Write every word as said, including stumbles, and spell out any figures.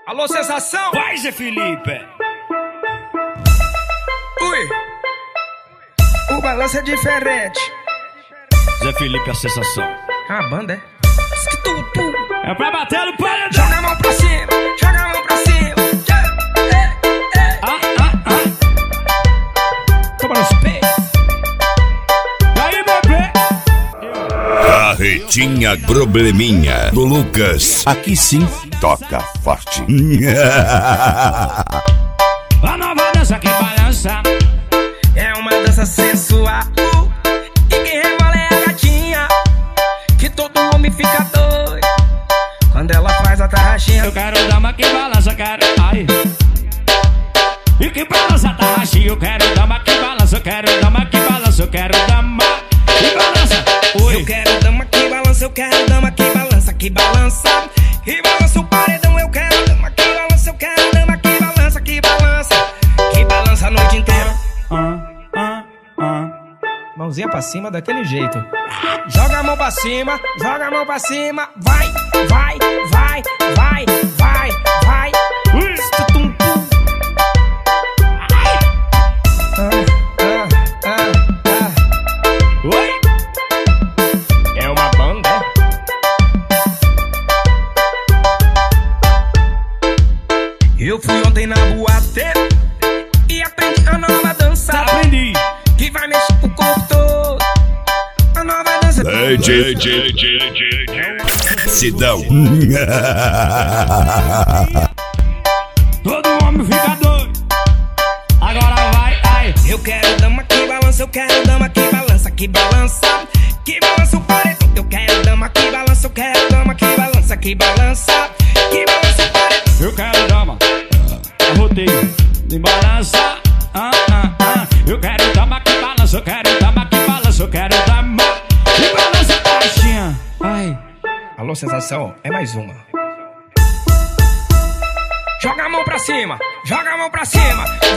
Alô, sensação? Vai, Zé Felipe! Ui! O balanço é diferente. Zé Felipe, a sensação. É uma banda, é? Tu, tu. É pra bater no paredão. Joga a mão pra cima, joga a mão pra cima. É, é. Ah, ah, ah. Toma nos peitos. E aí, bebê? Carretinha Probleminha do Lucas. Aqui sim toca forte. A nova dança que balança é uma dança sensual. E quem rebola é a gatinha, que todo homem fica doido quando ela faz a tarraxinha. Eu quero dama que balança, quero. Ai. E que balança a tarraxinha. Eu quero dama que balança, eu quero dama que balança, eu quero dama que balança. Oi. Eu quero dama que balança, eu quero dama que balança, que balança. E balança o paredão, eu quero dama que balança, eu quero dama que balança, que balança. Que balança a noite inteira. Ah, ah, ah. Mãozinha pra cima daquele jeito. Joga a mão pra cima, joga a mão pra cima. Vai, vai, vai, vai, vai, vai. Ui. Tum, tum. Ai. Ah, ah, ah, ah. Oi. É uma banda, é? Eu fui ontem na boate e aprendi a nova dança. Aprendi. Que vai mexer o corpo todo. A nova dança. D J, D J, D J, Sidão. Todo homem fica doido. Agora vai, ai. Eu quero dama que balança, eu quero dama que balança, que balança. Que balança o paredão. Eu quero dama que balança, eu quero dama que balança, que balança. Que balança o paredão. Eu quero dama. Roteio de balança. Ah, ah, ah. Eu quero dama que balança, eu quero dama que balança, eu quero dama que balança a caixinha. Ai. Alô, sensação, é mais uma. Joga a mão pra cima, joga a mão pra cima.